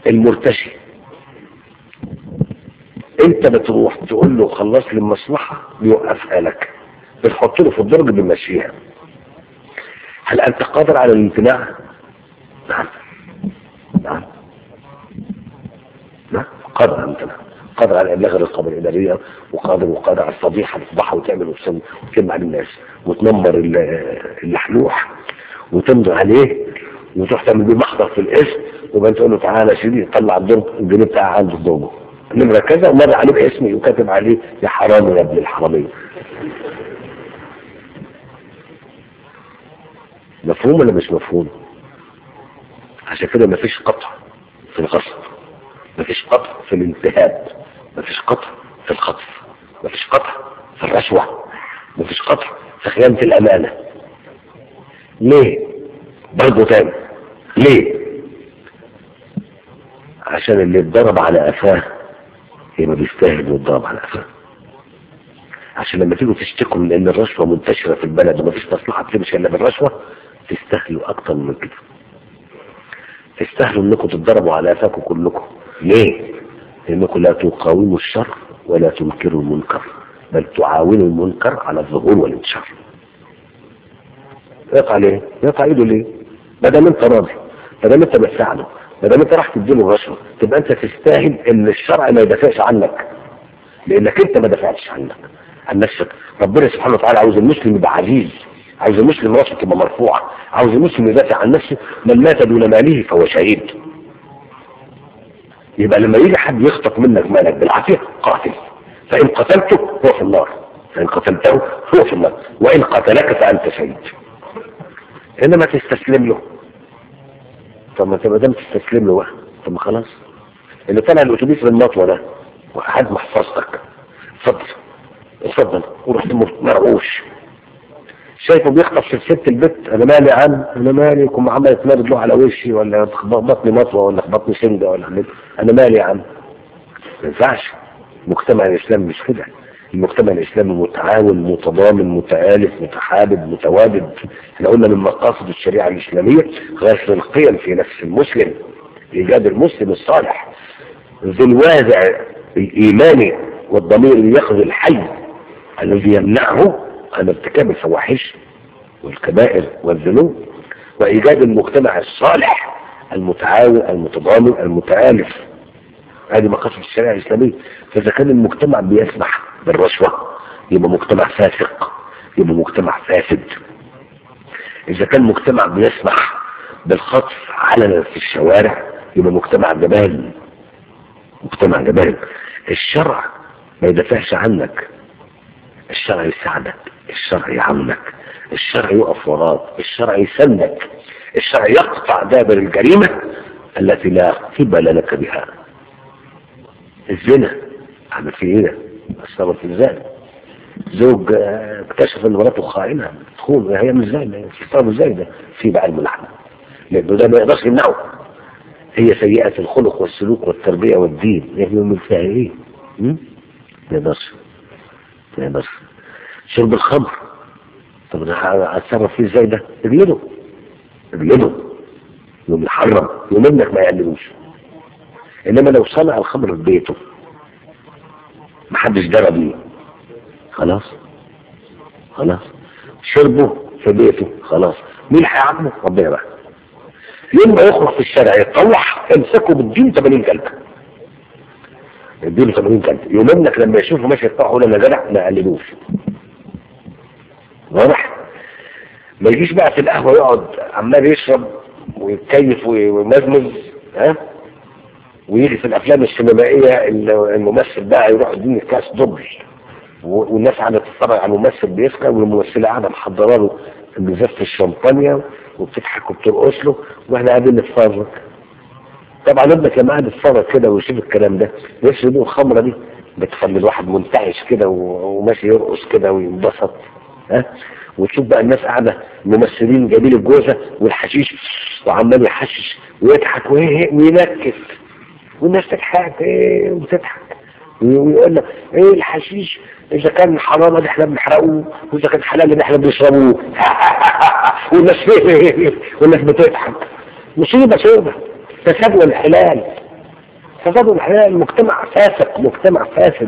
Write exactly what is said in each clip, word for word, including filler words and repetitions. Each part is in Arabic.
المرتشي انت بتروح تقول له خلص لي المصلحة بيوقفها لك، بتحط له في الدرج بيمشيها. هل انت قادر على الامتناع؟ نعم نعم نعم قادر على الامتناع، قادر على ابلاغ الرقابه الاداريه، وقادر وقادر على الفضيحه تفضحها وتعمل وتسوي وتكلم على الناس وتنمر اللحلوح وتمضي عليه وتروح تعمل بيه محضر في الاسم، وبعدين تقول له تعالى يا سيدي طلع الدرج الجنيه بتاعي عنده الدرج نمره كذا ومر عليه باسمي وكاتب عليه يا حرامي يا ابن الحراميه. مفهوم ولا مش مفهوم؟ عشان كده مفيش قطع في الغصب، مفيش قطع في الانتهاب، مفيش قطع في الخطف، مفيش قطع في الرشوة، مفيش قطع في خيانة الأمانة. ليه؟ برضو تاني ليه؟ عشان اللي اتضرب على قفاه يبقى بيستاهل يتضرب على قفاه. عشان لما تيجوا تشتكوا من ان الرشوة منتشرة في البلد ومفيش مصلحة بتمشي الا بالرشوة، تستاهلوا اكتر من كده، تستاهلوا انكم تتضربوا على قفاكم كلكم. ليه؟ لانكم لا تقاوموا الشر ولا تنكروا المنكر، بل تعاونوا المنكر على الظهور والانتشار. يقع ليه؟ يقع ايده ليه؟ ما دام انت راضي، ما دام انت بتساعده، ما دام انت راح تديله الرشوه، تبقى انت تستاهل ان الشرع ما يدافعش عنك، لانك انت ما دافعتش عنك عن نفسك. ربنا سبحانه وتعالى عاوز المسلم يبقى عزيز، عاوز المسلم راسه تبقى مرفوعه، عاوز المسلم يدافع عن نفسه. من مات دون ماله فهو شهيد. يبقى لما يجي حد يخطف منك مالك بالعافيه قاتل، فان قتلته هو في النار، فان قتلته هو في النار، وان قتلك فانت شهيد. انما تستسلم له. طب ما تبقى دام تستسلم له بقى، طب ما خلاص اللي طلع الاتوبيس بالمطوه ده وحد محفظتك، اتفضل اتفضل ورحت مرعوش شايفه بيخطف في ست البيت، انا مالي يا عم، انا مالي يكون عمال يتمرد له على وشي ولا بطني مطوه ولا بطني سنده ولا عمل. انا مالي يا عم. ما ينفعش. المجتمع الاسلامي مش كده. المجتمع الاسلامي متعاون متضامن متآلف متحابب متوادد. احنا قلنا من مقاصد الشريعه الاسلاميه غرس القيم في نفس المسلم، ايجاد المسلم الصالح ذو الوازع الايماني والضمير اللي ياخذ الحي الذي يمنعه عن ارتكاب الفواحش والكبائر والذنوب، وايجاد المجتمع الصالح المتعاون المتضامن المتآلف. هذه مقاصد الشريعه الاسلاميه. فاذا كان المجتمع بيسمح بالرشوه يبقى مجتمع فاسق، يبقى مجتمع فاسد. اذا كان مجتمع بيسمح بالخطف علنا في الشوارع يبقى مجتمع جبان، مجتمع جبان. الشرع ما يدافعش عنك، الشرع يساعدك، الشرع يعاونك، الشرع يقف وراك، الشرع يسندك، الشرع يقطع دابر الجريمة التي لا قبل لك بها. الزنا عمل في ايه؟ اصلا في الزنا زوج اكتشف ان مراته خائنة تخون، هي مش زي تستوعب ازاي ده في بعلم اللحمة، لانه ده ما يقدرش يمنعه. هي سيئة الخلق والسلوك والتربية والدين، يعني من فيها ايه؟ ما يقدرش ما يقدرش. شرب الخمر، طب انا هتصرف فيه ازاي ده؟ اجلده اجلده يوم يحرم، يوم انك ما يقللوش. انما لو صنع الخمر في بيته محدش درى بيه، خلاص خلاص. شربه في بيته خلاص، مين هيعاقبه؟ ربنا بقى. يوم ما يخرج في الشارع يتطوح امسكه بالدين ثمانين جلده، اديله ثمانين جلده. يوم انك لما يشوفه ماشي يتطوح ولا انا جدع ما يقللوش. واضح؟ ما يجيش بقى في القهوه يقعد عمال يشرب ويتكيف ويمزمز ها، ويجي في الافلام السينمائيه الممثل بقى يروح يديني كاس دبل والناس قاعده تتفرج على الممثل بيسكر والممثله قاعده محضره له بزفه الشمبانيا وبتضحك وبترقص له واحنا قاعدين نتفرج. طبعا ابنك لما قاعد يتفرج كده ويشوف الكلام ده نفسه يدوق الخمره دي، بتخلي الواحد منتعش كده وماشي يرقص كده وينبسط ها. وتشوف بقى الناس قاعده الممثلين جايبين الجوزه والحشيش وعمال يحشش ويضحك وينكت والناس تضحك ايه وتضحك ويقول لك ايه الحشيش اذا كان حرام ده احنا بنحرقوه واذا كان حلال ده احنا بنشربوه والناس والناس بتضحك. مصيبه سودة، تساد والحلال فساد الحياة المجتمع فاسد، مجتمع فاسد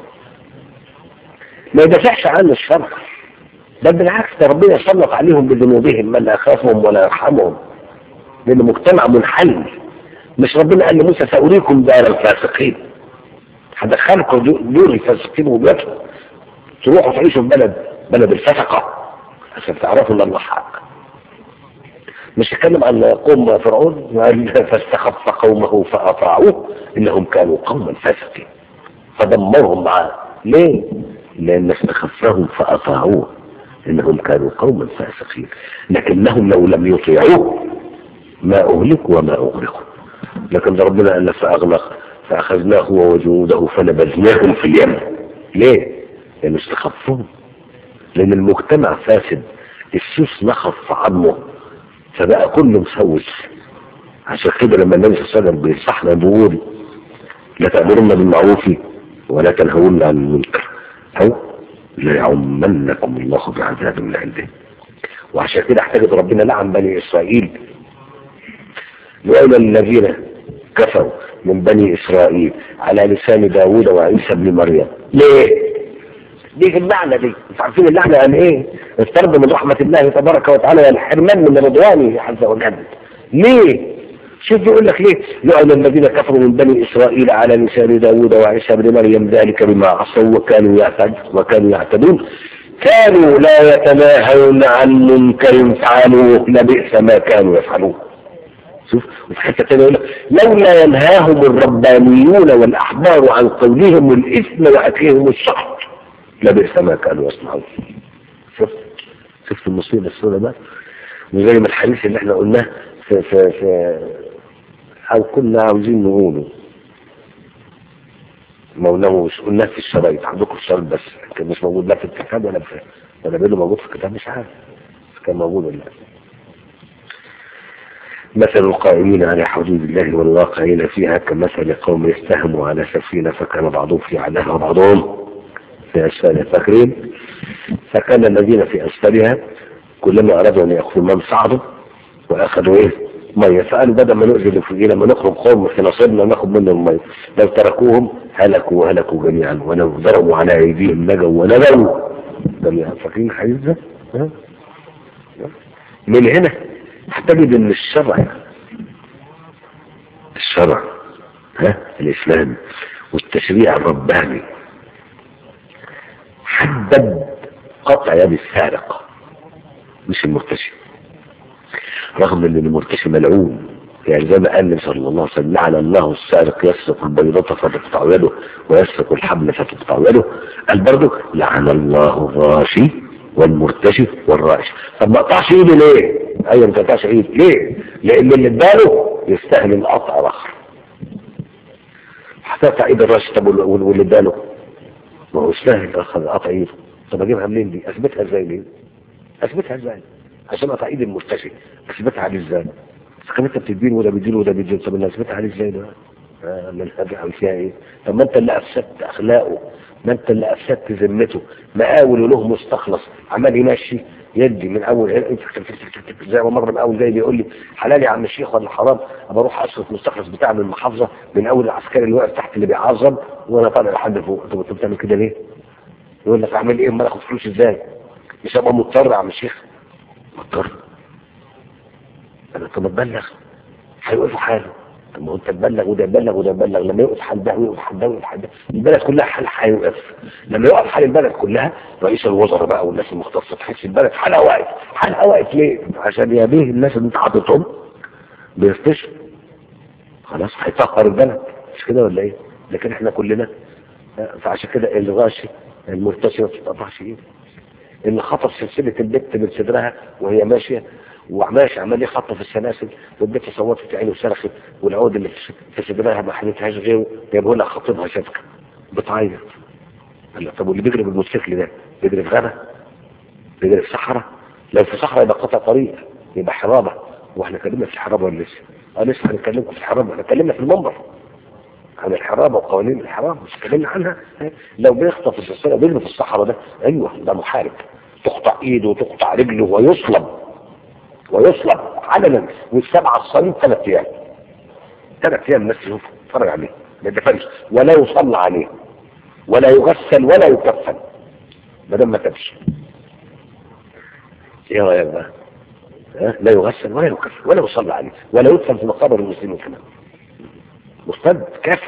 ما يدافعش عنه الشرع، بل بالعكس ده ربنا يسلط عليهم بذنوبهم من لا يخافهم ولا يرحمهم، لأن مجتمع منحل. مش ربنا قال لموسى سأريكم دار الفاسقين، هدخلكم دور الفاسقين وبيتهم تروحوا تعيشوا في بلد بلد الفسقة عشان تعرفوا ان الله حق. مش يتكلم عن قوم فرعون فاستخف قومه فأطاعوه إنهم كانوا قوما فاسقين فدمرهم معاه. ليه؟ لأن استخفهم فأطاعوه إنهم كانوا قوما فاسقين، لكنهم لو لم يطيعوه ما أهلكوا وما أغرقوا. لكن ربنا قال فأغلق فأخذناه هو وجنوده فنبذناهم في اليم. ليه؟ لأن استخفهم، لأن المجتمع فاسد، السوس نخف عظمه فبقى كله مسوس. عشان كده لما النبي صلى الله عليه وسلم بينصحنا بيقول لا تأمرن بالمعروف ولا تنهون عن المنكر أو ليعمنكم الله بعذاب من عنده. وعشان كده احتاجت ربنا لعن بني إسرائيل لولا الذين كفروا من بني إسرائيل على لسان داود وعيسى بن مريم. ليه؟ دي اللعنة دي، مش عارفين اللعنة عن ايه؟ الطرد من رحمة الله تبارك وتعالى والحرمان من رضوانه عز وجل. ليه؟ شوف بيقول لك ليه؟ لعن الذين كفروا من بني إسرائيل على لسان داود وعيسى بن مريم ذلك بما عصوا وكانوا يعتدون وكانوا يعتدون كانوا لا يتناهون عن منكر فعلوه لبئس ما كانوا يفعلون. شوف وفي حته ثانيه يقول لك لولا ينهاهم الربانيون والأحبار عن قولهم الإثم وأكلهم السحت لبئس ما كانوا يصنعون. شفت شفت المصيبه السوداء بقى. وزي ما الحديث اللي احنا قلناه في في في او كنا عاوزين نقوله مولاه مش قلناه في الشرايط عندكم في الشرايط بس كان مش موجود لا في الكتاب ولا في ولا بيقولوا موجود في الكتاب مش عارف كان موجود ولا لا. مثل القائمين على حدود الله والواقعين فيها كمثل قوم استهموا على سفينه فكان بعضهم في اعلاها وبعضهم في أسفلها. فاكرين؟ فكان الذين في أسفلها كلما أرادوا أن يأخذوا الماء صعدوا وأخذوا إيه؟ مية. فقالوا بدل ما نؤذي في لما نخرج قوم في نصيبنا ناخذ منهم المية. لو تركوهم هلكوا وهلكوا جميعا ولو ضربوا على أيديهم نجوا ونجوا جميعا. فاكرين الحديث ده؟ من هنا هتجد ان الشرع الشرع ها الإسلام والتشريع الرباني حدد قطع يد السارق مش المرتشي، رغم ان المرتشي ملعون. يعني زي ما قال النبي صلى الله عليه وسلم لعن الله السارق يسرق البيضة فتقطع يده ويسرق الحبل فتقطع يده. قال برضه لعن الله الراشي والمرتشي والرائش. طب ما قطعش ايده ليه؟ ايوه ما قطعش ايده ليه؟ لان اللي اداله يستاهل القطع الاخر. هتقطع ايد الراشي طب واللي اداله ما هو يستاهل اخر قطع ايده. طب اجيبها منين دي؟ اثبتها ازاي دي؟ اثبتها ازاي؟ عشان قطع ايد المرتشي اثبتها عليه ازاي؟ كان انت بتدين وده بيدين وده بيدين. طب انا اثبتها عليه ازاي ده؟ آه من هذا فيها ايه؟ طب ما انت اللي افسدت اخلاقه، ما انت اللي افسدت ذمته. مقاول وله مستخلص عمال يمشي يدي من اول زي ما مره من اول جاي بيقول لي حلال يا عم الشيخ ولا حرام ابى اروح اصرف مستخلص بتاع من المحافظه من اول العسكري اللي واقف تحت اللي بيعظم وانا طالع لحد فوق. طب انت بتعمل كده ليه؟ يقول لك اعمل ايه امال اخد فلوس ازاي؟ مش هبقى مضطر يا عم الشيخ. مضطر؟ انا طب اتبلغ هيوقفوا حاله. طب ما هو انت تبلغ وده يبلغ وده يبلغ لما يوقف حال ده ويوقف حال ده ويوقف حال ده البلد كلها حال هيوقف. لما يوقف حال البلد كلها رئيس الوزراء بقى والناس المختصه تحس البلد حالها واقف. حالها واقف ليه؟ عشان يا بيه الناس اللي انت حاططهم بيرتشوا خلاص هيطهر البلد مش كده ولا ايه؟ لكن احنا كلنا فعشان كده الغاشي المرتشي ما بتتقطعش ايده. اللي خطف سلسله البت من صدرها وهي ماشيه وماشي عمال يخطف السلاسل والبنت صوتت عينه وصرخت والعود اللي في صدرها ما حلتهاش غيره جابوا لها خطيبها شبكه بتعيط. قال طب واللي بيجري بالموتوسيكل ده بيجري في غابه؟ بيجري في صحراء؟ لو في صحراء يبقى قطع طريق يبقى حرابه. واحنا اتكلمنا في الحرابه ولا لسه؟ اه لسه هنتكلم في الحرابه. احنا اتكلمنا في المنبر عن الحرابه وقوانين الحرابه مش اتكلمنا عنها. لو بيخطف السلسله بيجري في الصحراء ده ايوه ده محارب تقطع ايده وتقطع رجله ويصلب ويصلب علنا والسبعة الصليب ثلاث ايام ثلاث ايام الناس تشوف تتفرج عليه ما يدفنش ولا يصلى عليه ولا يغسل ولا يكفن ما دام ما تبش. ايه رايك بقى؟ لا يغسل ولا يكفن ولا يصلى عليه ولا يدفن في مقابر المسلمين كمان. مرتد كافر.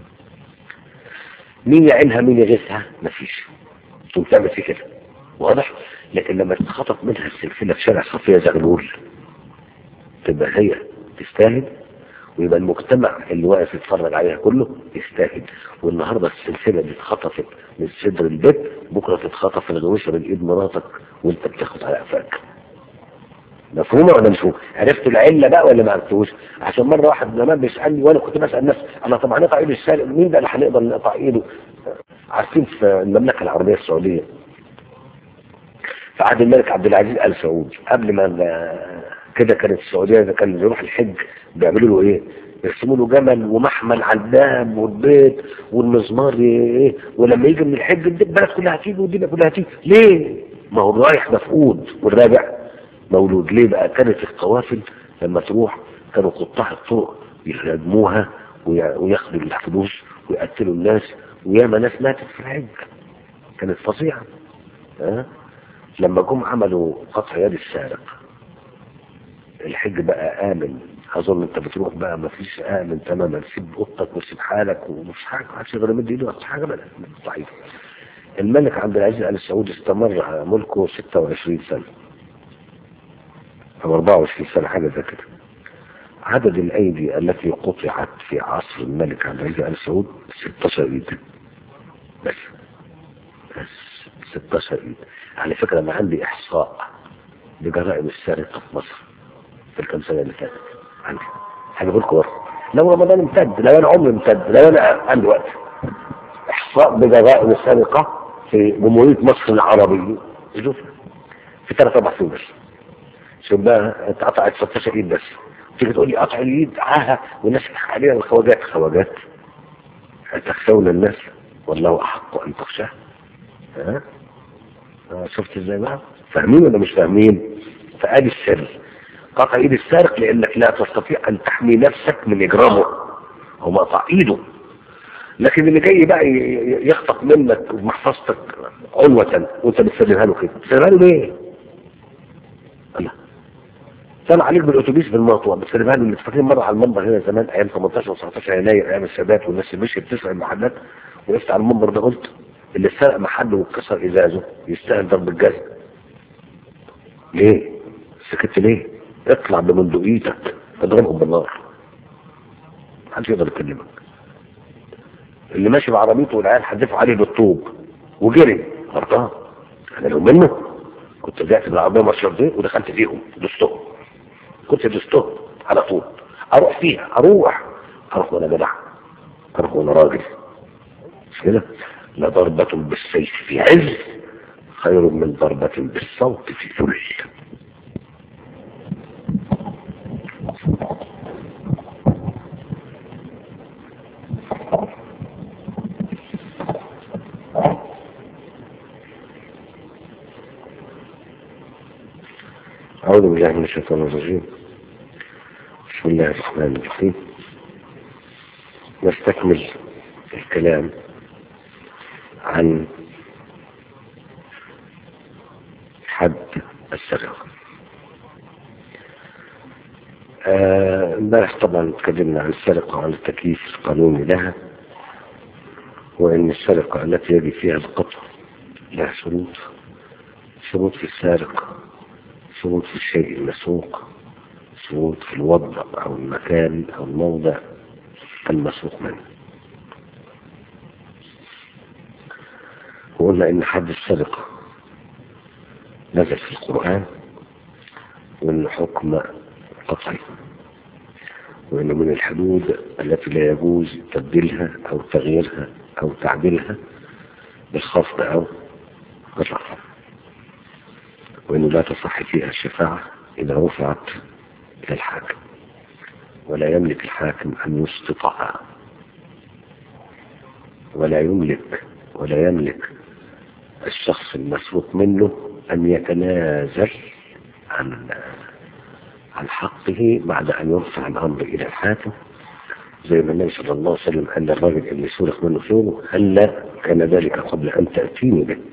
مين يعينها مين يغيثها؟ مفيش. ثم تعمل فيه كده واضح. لكن لما تتخطف منها السلسله في شارع صفيه زغلول تبقى هي تستاهل، ويبقى المجتمع اللي واقف يتفرج عليها كله يستاهل. والنهارده السلسله دي اتخطفت من صدر البيت، بكره تتخطف من غوشه من ايد مراتك وانت بتاخد على قفاك. مفهومه ولا مش مفهومه؟ عرفت العله بقى ولا ما عرفتوش؟ عشان مره واحد زمان بيسالني وانا كنت بسال نفسي انا طبعا نقطع ايد السارق، مين ده اللي هنقدر نقطع ايده؟ عارفين في المملكه العربيه السعوديه في عهد الملك عبد العزيز ال سعود قبل ما كده كانت السعوديه اذا كان يروح الحج بيعملوا له ايه؟ يرسموا له جمل ومحمل على الباب والبيت والمزمار ايه، ولما يجي من الحج البلد كلها هتيجي والدنيا كلها هتيجي. ليه؟ ما هو الرايح مفقود والراجع مولود. ليه بقى؟ كانت القوافل لما تروح كانوا قطاع الطرق يهاجموها وياخدوا الفلوس ويقتلوا الناس، وياما ناس ماتت في الحج كانت فظيعه. ها؟ لما جم عملوا قطع يد السارق الحج بقى آمن. أظن أنت بتروح بقى ما فيش آمن تماما، سيب أوضتك وسيب حالك ومش حاجة، ما حدش يقدر يمد إيده ولا حاجة بقى. ضعيف. الملك عبد العزيز آل سعود استمر ملكه ستة وعشرين سنة أو أربعة وعشرين سنة حاجة زي كده. عدد الأيدي التي قطعت في عصر الملك عبد العزيز آل سعود ستاشر إيد بس. بس ستاشر إيد. على فكرة أنا عندي إحصاء بجرائم السرقة في مصر في الكام سنة اللي فاتت. عندي هجيب لكم لو رمضان امتد، لو انا عمري امتد، لو انا عندي وقت. احصاء بجرائم السرقة في جمهورية مصر العربية شوف في ثلاث اربع سنين بس. شوف بقى اتقطعت ستاشر ايد بس. تيجي تقول لي قطع اليد عاها والناس عليها الخواجات. خواجات هتخشون الناس والله احق ان تخشاه. ها شفت ازاي بقى؟ فاهمين ولا مش فاهمين؟ فادي السر قطع ايد السارق لانك لا تستطيع ان تحمي نفسك من اجرامه. هو مقطع ايده. لكن اللي جاي بقى يخطف منك محفظتك عنوة وانت بتسلمها له كده، بتسلمها له ليه؟ الله سمع عليك بالاتوبيس بالمطوع بتسلمها له. اللي فاكرين مره على المنبر هنا زمان ايام ثمانية عشر وتسعتاشر يناير ايام السادات والناس اللي مشيت بتسرق المحلات، وقفت على المنبر ده قلت اللي سرق محله وكسر ازازه يستاهل ضرب الجزم. ليه؟ سكت ليه؟ اطلع بمندوقيتك اضربهم بالنار. محدش يقدر يكلمك. اللي ماشي بعربيته والعيال حدفوا عليه بالطوب وجري غلطان. انا لو منه كنت رجعت بالعربيه مشرب دي ودخلت فيهم دستهم. كنت دستهم على طول. اروح فيها اروح اروح وانا جدع، اروح وانا راجل. مش كده؟ لضربة بالسيف في عز خير من ضربة بالصوت في ذل. أعوذ بالله من الشيطان الرجيم. بسم الله الرحمن الرحيم. نستكمل الكلام عن حد السرقة. امبارح آه طبعا تكلمنا عن السرقة وعن التكييف القانوني لها، وأن السرقة التي يجب فيها القطع لها شروط. شروط في السارق، شروط في الشيء المسروق، شروط في الوضع أو المكان أو الموضع المسروق منه. وقلنا إن حد السرقة نزل في القرآن، وإن حكم قطعي، وإنه من الحدود التي لا يجوز تبديلها أو تغييرها أو تعديلها بالخفض أو بالرفع، وإنه لا تصح فيها الشفاعة إذا رفعت إلى الحاكم، ولا يملك الحاكم أن يسقطها، ولا يملك ولا يملك الشخص المسروق منه أن يتنازل عن عن حقه بعد أن يرفع الأمر إلى الحاكم زي ما النبي صلى الله عليه وسلم قال للراجل اللي سرق منه ثوبه هلا كان ذلك قبل أن تأتيني به.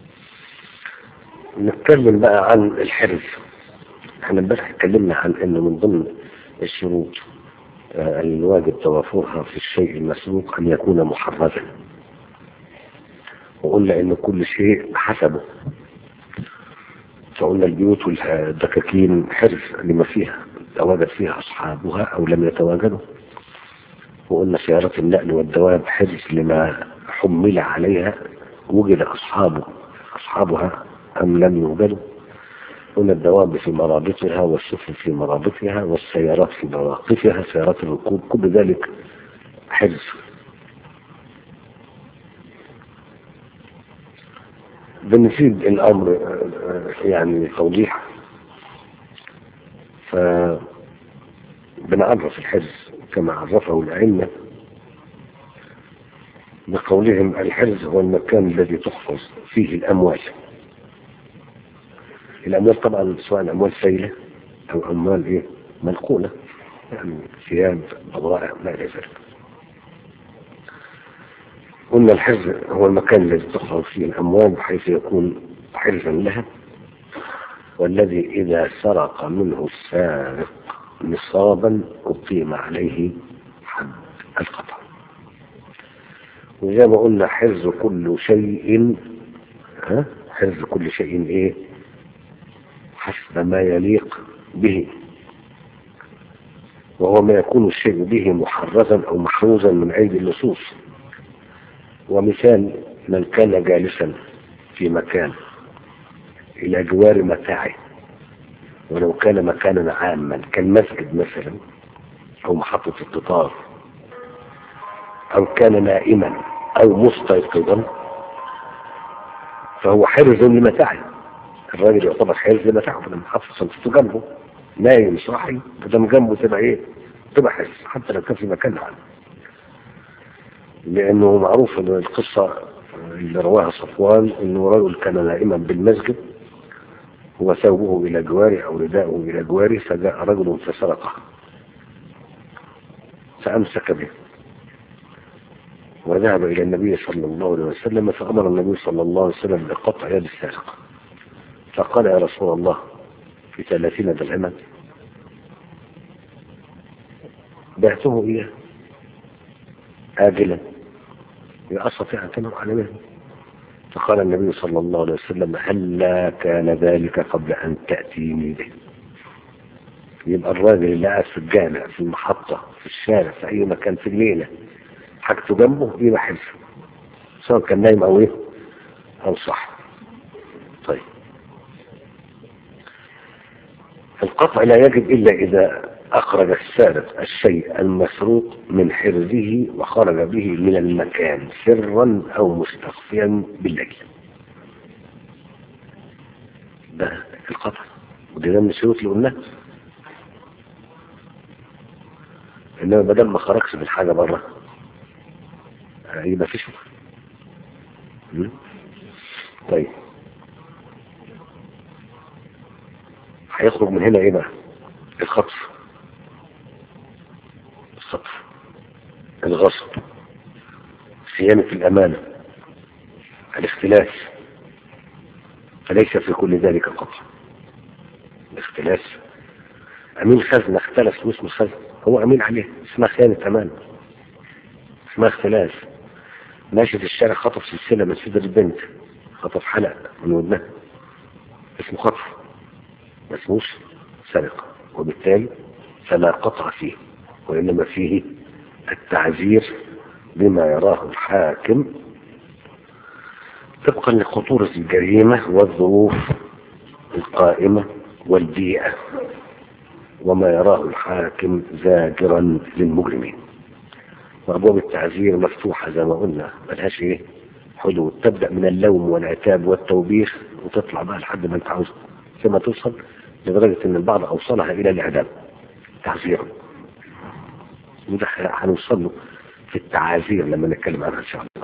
نتكلم بقى عن الحرز. احنا امبارح اتكلمنا عن انه من ضمن الشروط آه الواجب توافرها في الشيء المسروق ان يكون محرزا، وقلنا ان كل شيء حسبه. فقلنا البيوت والدكاكين حرز لما فيها تواجد فيها اصحابها او لم يتواجدوا، وقلنا سيارات النقل والدواب حرز لما حمل عليها وجد اصحابه اصحابها ام لم يوجدوا. قلنا الدواب في مرابطها والسفن في مرابطها والسيارات في مواقفها سيارات الركوب، كل ذلك حرز. بنزيد الامر يعني توضيح، فبنعرف الحرز كما عرفه الأئمة بقولهم الحرز هو المكان الذي تحفظ فيه الأموال. الأموال طبعا سواء أموال سيلة أو أموال إيه منقولة، يعني ثياب بضائع ما إلى ذلك. قلنا الحرز هو المكان الذي تحفظ فيه الأموال بحيث يكون حرزا لها، والذي إذا سرق منه السارق نصابا أقيم عليه حد القطع. وزي ما قلنا حرز كل شيء، ها حرز كل شيء إيه حسب ما يليق به، وهو ما يكون الشيء به محرزا أو محروزا من أيدي اللصوص. ومثال من كان جالسا في مكان إلى جوار متاعه، ولو كان مكانا عاما كالمسجد مثلا أو محطة القطار، أو كان نائما أو مستيقظا، فهو حرز لمتاعه. الراجل يعتبر حرز لمتاعه لما حط صنطته جنبه، نايم صاحي قدام جنبه تبقى ايه؟ تبقى حرز حتى لو كان في مكان عام. لأنه معروف أن القصة اللي رواها صفوان أنه رجل كان نائما بالمسجد وثوبه إلى جواره أو رداءه إلى جواره، فجاء رجل فسرقه فأمسك به وذهب إلى النبي صلى الله عليه وسلم، فأمر النبي صلى الله عليه وسلم بقطع يد السارق. فقال يا رسول الله في ثلاثين درهما بعته إياه آجلا يأستطيع أن تنهى على مهله. فقال النبي صلى الله عليه وسلم هلا كان ذلك قبل أن تأتيني به. يبقى الراجل اللي قاعد في الجامع في المحطة في الشارع في أي مكان في الليلة حاجته جنبه يبقى حرز، سواء كان نايم أو إيه أو صح. طيب القطع لا يجب إلا إذا أخرج السارق الشيء المسروق من حرزه وخرج به من المكان سرا أو مستخفيا بالليل. ده القطع، وده من الشروط اللي قلناها. إنما بدل ما خرجش بالحاجة بره يبقى في شبهة. طيب هيخرج من هنا ايه بقى؟ الخطف، الخطف، الغصب، خيانة الأمانة، الاختلاس. فليس في كل ذلك قطع. الاختلاس أمين خزنة اختلس واسمه خزنة، هو أمين عليه، اسمها خيانة أمانة، اسمها اختلاس. ماشي في الشارع خطف سلسلة من صدر البنت، خطف حلقة من ودنها، اسمه خطف ما اسموش سرقة، وبالتالي فلا قطع فيه، وإنما فيه التعزير بما يراه الحاكم طبقا لخطورة الجريمة والظروف القائمة والبيئة وما يراه الحاكم زاجرا للمجرمين. وأبواب التعزير مفتوحة زي ما قلنا، ملهاش ايه حدود، تبدأ من اللوم والعتاب والتوبيخ وتطلع بقى لحد ما انت عاوز، ثم توصل لدرجة ان البعض اوصلها الى الاعدام تعزيرا. وده هنوصل له في التعازير لما نتكلم عنها ان شاء الله.